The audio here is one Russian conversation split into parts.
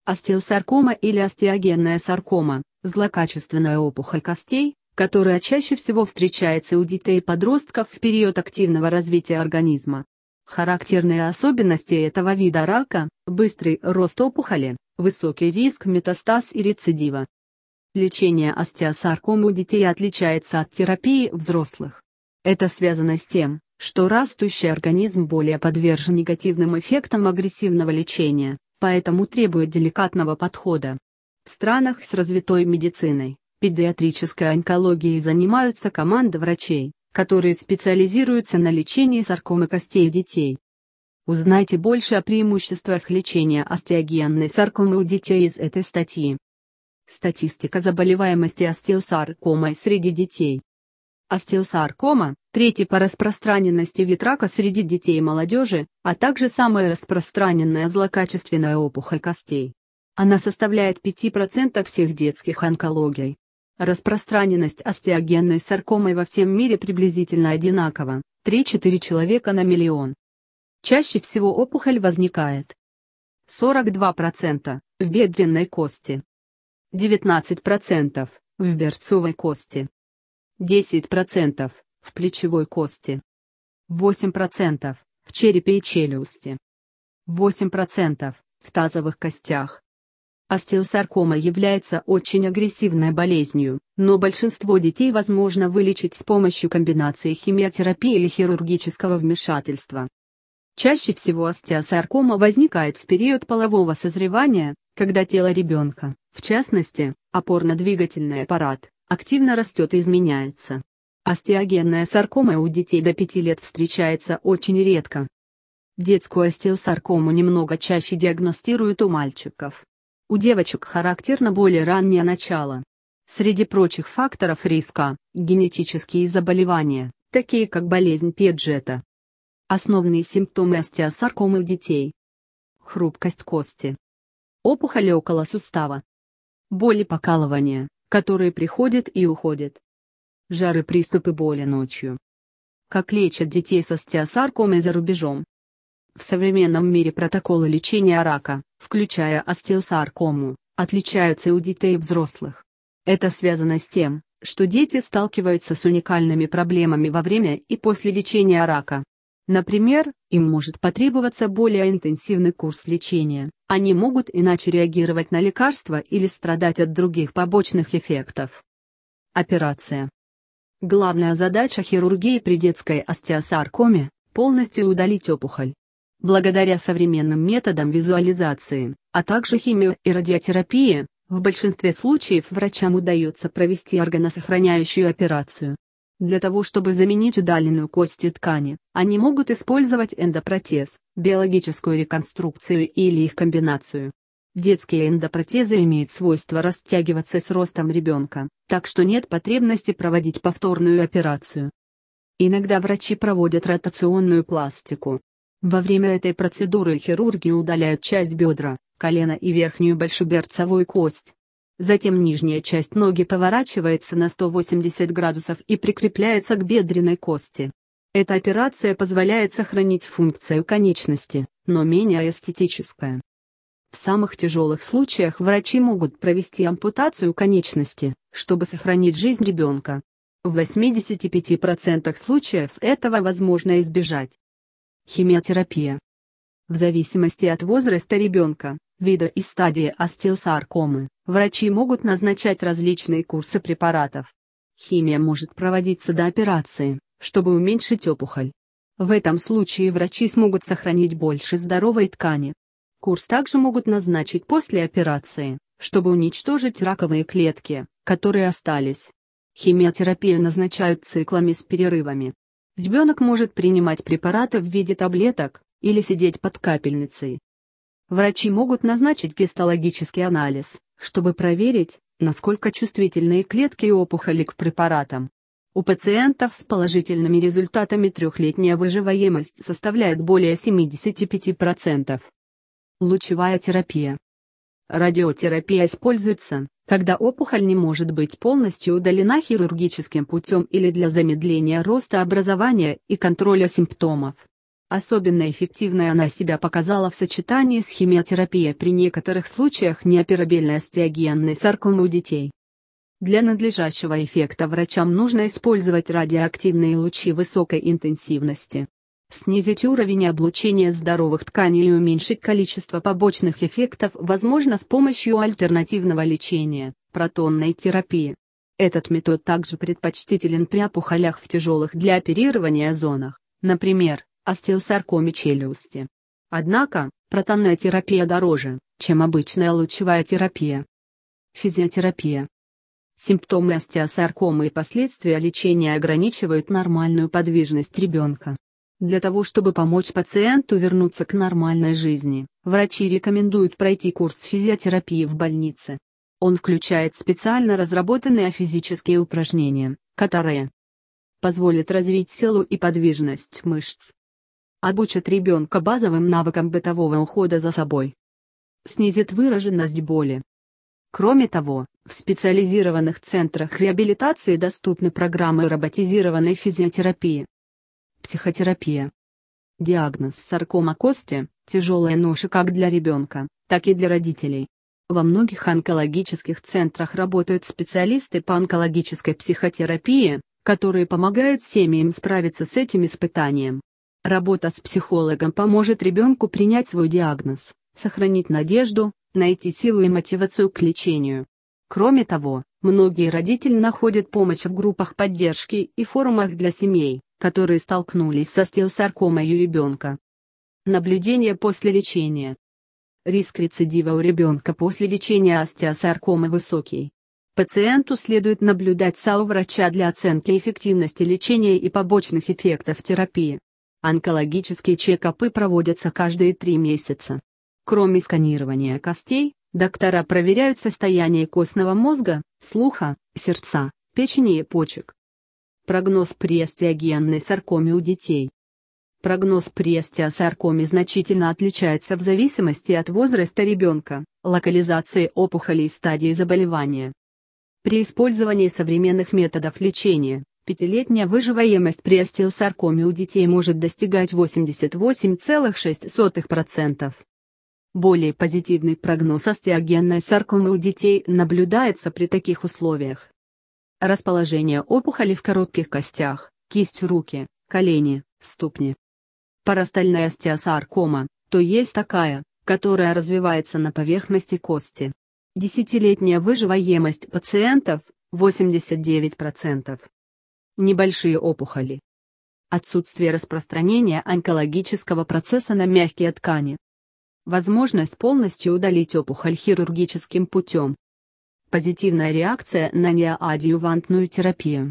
Остеосаркома или остеогенная саркома – злокачественная опухоль костей, которая чаще всего встречается у детей и подростков в период активного развития организма. Характерные особенности этого вида рака – быстрый рост опухоли, высокий риск метастаз и рецидива. Лечение остеосаркомы у детей отличается от терапии взрослых. Это связано с тем, что растущий организм более подвержен негативным эффектам агрессивного лечения, поэтому требует деликатного подхода. В странах с развитой медициной, педиатрической онкологией занимаются команды врачей, которые специализируются на лечении саркомы костей детей. Узнайте больше о преимуществах лечения остеогенной саркомы у детей из этой статьи. Статистика заболеваемости остеосаркомой среди детей. Остеосаркома – третий по распространенности вид рака среди детей и молодежи, а также самая распространенная злокачественная опухоль костей. Она составляет 5% всех детских онкологий. Распространенность остеогенной саркомы во всем мире приблизительно одинакова – 3-4 человека на миллион. Чаще всего опухоль возникает 42% в бедренной кости, 19% в берцовой кости, 10% в плечевой кости, 8% в черепе и челюсти, 8% в тазовых костях. Остеосаркома является очень агрессивной болезнью, но большинство детей возможно вылечить с помощью комбинации химиотерапии или хирургического вмешательства. Чаще всего остеосаркома возникает в период полового созревания, когда тело ребенка, в частности, опорно-двигательный аппарат, активно растет и изменяется. Остеогенная саркома у детей до 5 лет встречается очень редко. Детскую остеосаркому немного чаще диагностируют у мальчиков. У девочек характерно более раннее начало. Среди прочих факторов риска – генетические заболевания, такие как болезнь Пиаджета. Основные симптомы остеосаркомы у детей. Хрупкость кости. Опухоли около сустава. Боли, покалывания, которые приходят и уходят. Жары, приступы боли ночью. Как лечат детей с остеосаркомой за рубежом? В современном мире протоколы лечения рака, включая остеосаркому, отличаются и у детей и взрослых. Это связано с тем, что дети сталкиваются с уникальными проблемами во время и после лечения рака. Например, им может потребоваться более интенсивный курс лечения, они могут иначе реагировать на лекарства или страдать от других побочных эффектов. Операция. Главная задача хирургии при детской остеосаркоме – полностью удалить опухоль. Благодаря современным методам визуализации, а также химио- и радиотерапии, в большинстве случаев врачам удается провести органосохраняющую операцию. Для того чтобы заменить удаленную кость и ткани, они могут использовать эндопротез, биологическую реконструкцию или их комбинацию. Детские эндопротезы имеют свойство растягиваться с ростом ребенка, так что нет потребности проводить повторную операцию. Иногда врачи проводят ротационную пластику. Во время этой процедуры хирурги удаляют часть бедра, колена и верхнюю большеберцовую кость. Затем нижняя часть ноги поворачивается на 180 градусов и прикрепляется к бедренной кости. Эта операция позволяет сохранить функцию конечности, но менее эстетическая. В самых тяжелых случаях врачи могут провести ампутацию конечности, чтобы сохранить жизнь ребенка. В 85% случаев этого возможно избежать. Химиотерапия. В зависимости от возраста ребенка, вида и стадии остеосаркомы, врачи могут назначать различные курсы препаратов. Химия может проводиться до операции, чтобы уменьшить опухоль. В этом случае врачи смогут сохранить больше здоровой ткани. Курс также могут назначить после операции, чтобы уничтожить раковые клетки, которые остались. Химиотерапию назначают циклами с перерывами. Ребенок может принимать препараты в виде таблеток или сидеть под капельницей. Врачи могут назначить гистологический анализ, чтобы проверить, насколько чувствительны клетки и опухоли к препаратам. У пациентов с положительными результатами трехлетняя выживаемость составляет более 75%. Лучевая терапия. Радиотерапия используется, когда опухоль не может быть полностью удалена хирургическим путем или для замедления роста образования и контроля симптомов. Особенно эффективной она себя показала в сочетании с химиотерапией при некоторых случаях неоперабельной остеогенной саркомы у детей. Для надлежащего эффекта врачам нужно использовать радиоактивные лучи высокой интенсивности. Снизить уровень облучения здоровых тканей и уменьшить количество побочных эффектов возможно с помощью альтернативного лечения – протонной терапии. Этот метод также предпочтителен при опухолях в тяжелых для оперирования зонах, например, остеосаркоме челюсти. Однако, протонная терапия дороже, чем обычная лучевая терапия. Физиотерапия. Симптомы остеосаркомы и последствия лечения ограничивают нормальную подвижность ребенка. Для того, чтобы помочь пациенту вернуться к нормальной жизни, врачи рекомендуют пройти курс физиотерапии в больнице. Он включает специально разработанные физические упражнения, которые позволят развить силу и подвижность мышц, обучат ребенка базовым навыкам бытового ухода за собой, снизит выраженность боли. Кроме того, в специализированных центрах реабилитации доступны программы роботизированной физиотерапии. Психотерапия. Диагноз саркома кости – тяжелая ноша как для ребенка, так и для родителей. Во многих онкологических центрах работают специалисты по онкологической психотерапии, которые помогают семьям справиться с этим испытанием. Работа с психологом поможет ребенку принять свой диагноз, сохранить надежду, найти силу и мотивацию к лечению. Кроме того, многие родители находят помощь в группах поддержки и форумах для семей, которые столкнулись с остеосаркомой у ребенка. Наблюдение после лечения. Риск рецидива у ребенка после лечения остеосаркомы высокий. Пациенту следует наблюдать СА у врача для оценки эффективности лечения и побочных эффектов терапии. Онкологические чекапы проводятся каждые 3 месяца. Кроме сканирования костей, доктора проверяют состояние костного мозга, слуха, сердца, печени и почек. Прогноз при остеогенной саркоме у детей. Прогноз при остеосаркоме значительно отличается в зависимости от возраста ребенка, локализации опухоли и стадии заболевания. При использовании современных методов лечения, 5-летняя выживаемость при остеосаркоме у детей может достигать 88,6%. Более позитивный прогноз остеогенной саркомы у детей наблюдается при таких условиях. Расположение опухоли в коротких костях, кисть руки, колени, ступни. Парастальная остеосаркома, то есть такая, которая развивается на поверхности кости. 10-летняя выживаемость пациентов – 89%. Небольшие опухоли. Отсутствие распространения онкологического процесса на мягкие ткани. Возможность полностью удалить опухоль хирургическим путем. Позитивная реакция на неоадъювантную терапию.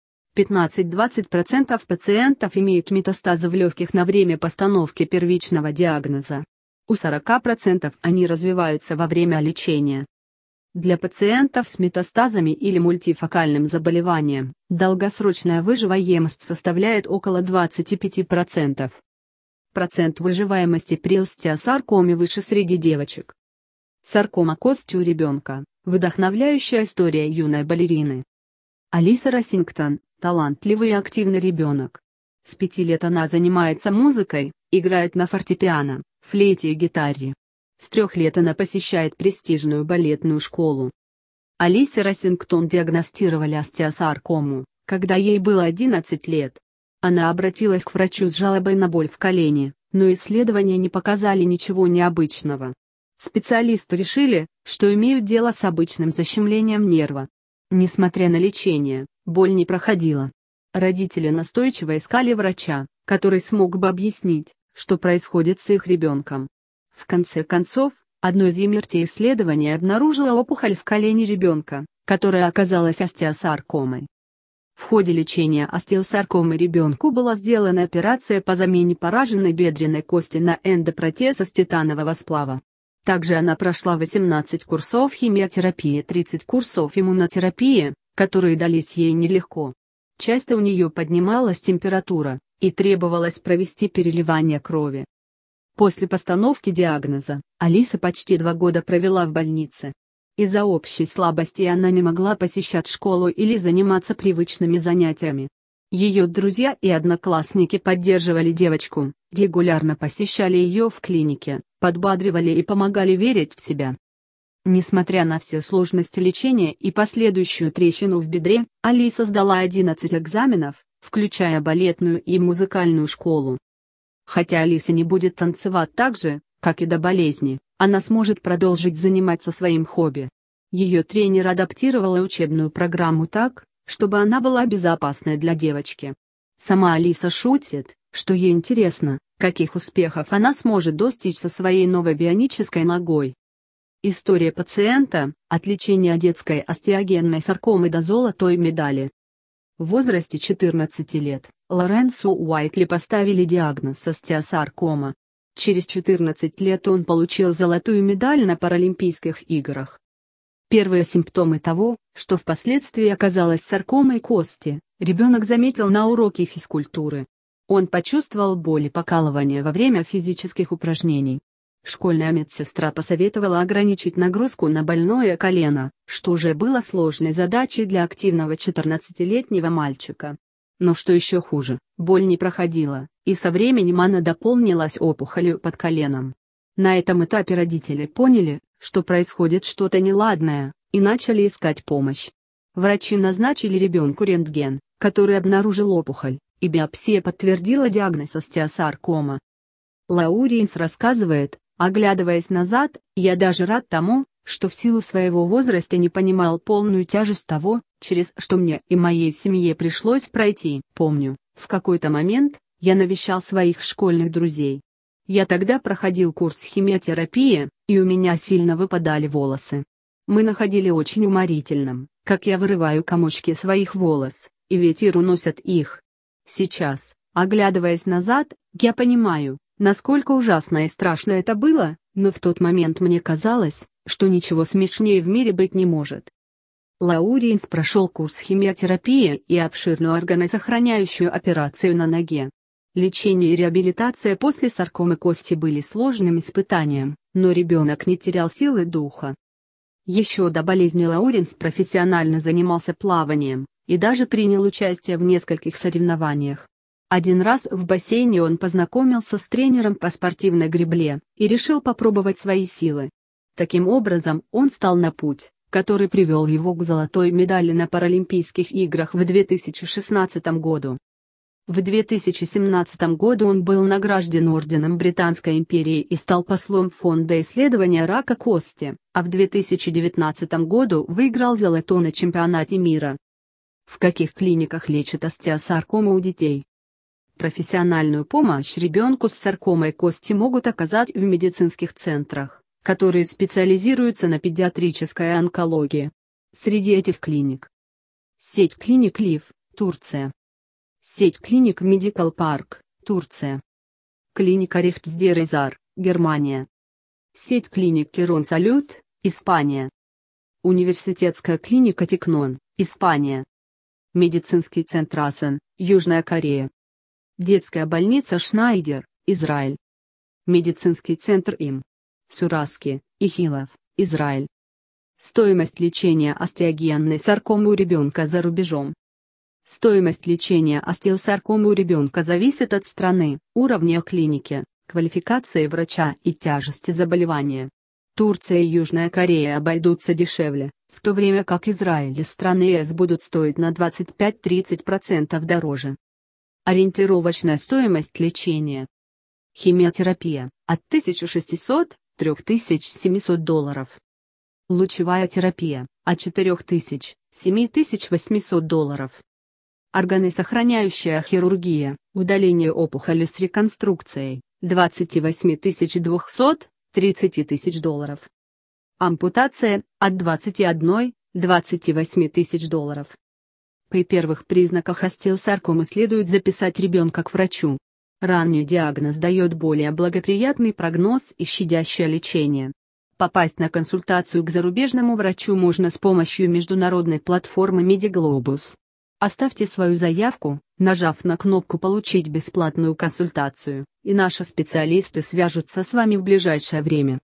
15–20% пациентов имеют метастазы в легких на время постановки первичного диагноза. У 40% они развиваются во время лечения. Для пациентов с метастазами или мультифокальным заболеванием, долгосрочная выживаемость составляет около 25%. Процент выживаемости при остеосаркоме выше среди девочек. Саркома кости у ребенка – вдохновляющая история юной балерины. Алиса Рассингтон – талантливый и активный ребенок. С 5 лет она занимается музыкой, играет на фортепиано, флейте и гитаре. С 3 лет она посещает престижную балетную школу. Алисе Рассингтон диагностировали остеосаркому, когда ей было 11 лет. Она обратилась к врачу с жалобой на боль в колене, но исследования не показали ничего необычного. Специалисты решили, что имеют дело с обычным защемлением нерва. Несмотря на лечение, боль не проходила. Родители настойчиво искали врача, который смог бы объяснить, что происходит с их ребенком. В конце концов, одно из МРТ-исследований обнаружило опухоль в колене ребенка, которая оказалась остеосаркомой. В ходе лечения остеосаркомы ребенку была сделана операция по замене пораженной бедренной кости на эндопротез из титанового сплава. Также она прошла 18 курсов химиотерапии и 30 курсов иммунотерапии, которые дались ей нелегко. Часто у нее поднималась температура, и требовалось провести переливание крови. После постановки диагноза, Алиса почти 2 года провела в больнице. Из-за общей слабости она не могла посещать школу или заниматься привычными занятиями. Ее друзья и одноклассники поддерживали девочку, регулярно посещали ее в клинике, подбадривали и помогали верить в себя. Несмотря на все сложности лечения и последующую трещину в бедре, Алиса сдала 11 экзаменов, включая балетную и музыкальную школу. Хотя Алиса не будет танцевать так же, как и до болезни, она сможет продолжить заниматься своим хобби. Ее тренер адаптировала учебную программу так, чтобы она была безопасной для девочки. Сама Алиса шутит, что ей интересно, каких успехов она сможет достичь со своей новой бионической ногой. История пациента: от лечения детской остеогенной саркомы до золотой медали. В возрасте 14 лет Лоренсу Уайтли поставили диагноз остеосаркома. Через 14 лет он получил золотую медаль на Паралимпийских играх. Первые симптомы того, что впоследствии оказалось саркомой кости, ребенок заметил на уроке физкультуры. Он почувствовал боль и покалывание во время физических упражнений. Школьная медсестра посоветовала ограничить нагрузку на больное колено, что уже было сложной задачей для активного 14-летнего мальчика. Но что еще хуже, боль не проходила, и со временем она дополнилась опухолью под коленом. На этом этапе родители поняли, что происходит что-то неладное, и начали искать помощь. Врачи назначили ребенку рентген, который обнаружил опухоль, и биопсия подтвердила диагноз остеосаркома. Лоуренс рассказывает: оглядываясь назад, я даже рад тому, что в силу своего возраста не понимал полную тяжесть того, через что мне и моей семье пришлось пройти. Помню, в какой-то момент я навещал своих школьных друзей. Я тогда проходил курс химиотерапии, и у меня сильно выпадали волосы. Мы находили очень уморительным, как я вырываю комочки своих волос, и ветер уносит их. Сейчас, оглядываясь назад, я понимаю, насколько ужасно и страшно это было, но в тот момент мне казалось, что ничего смешнее в мире быть не может. Лоуренс прошел курс химиотерапии и обширную органосохраняющую операцию на ноге. Лечение и реабилитация после саркомы кости были сложным испытанием, но ребенок не терял силы духа. Еще до болезни Лоуренс профессионально занимался плаванием, и даже принял участие в нескольких соревнованиях. Один раз в бассейне он познакомился с тренером по спортивной гребле, и решил попробовать свои силы. Таким образом, он стал на путь, который привел его к золотой медали на Паралимпийских играх в 2016 году. В 2017 году он был награжден орденом Британской империи и стал послом Фонда исследования рака кости, а в 2019 году выиграл золото на чемпионате мира. В каких клиниках лечат остеосаркому у детей? Профессиональную помощь ребенку с саркомой кости могут оказать в медицинских центрах, которые специализируются на педиатрической онкологии. Среди этих клиник: сеть клиник Лив, Турция. Сеть клиник Medical Park, Турция. Клиника Рихтсдерезар, Германия. Сеть клиник Кирон Салют, Испания. Университетская клиника Тикнон, Испания. Медицинский центр Асен, Южная Корея. Детская больница Шнайдер, Израиль. Медицинский центр им. Сураски, Ихилов, Израиль. Стоимость лечения остеогенной саркомы у ребенка за рубежом. Стоимость лечения остеосаркомы у ребенка зависит от страны, уровня клиники, квалификации врача и тяжести заболевания. Турция и Южная Корея обойдутся дешевле, в то время как Израиль и страны ЕС будут стоить на 25-30% дороже. Ориентировочная стоимость лечения. Химиотерапия – от $1600–3700. Лучевая терапия – от $4000–7800. Органосохраняющая хирургия, удаление опухоли с реконструкцией – $28200–30 000. Ампутация – от $21–28 000. При первых признаках остеосаркомы следует записать ребенка к врачу. Ранний диагноз дает более благоприятный прогноз и щадящее лечение. Попасть на консультацию к зарубежному врачу можно с помощью международной платформы Mediglobus. Оставьте свою заявку, нажав на кнопку «Получить бесплатную консультацию», и наши специалисты свяжутся с вами в ближайшее время.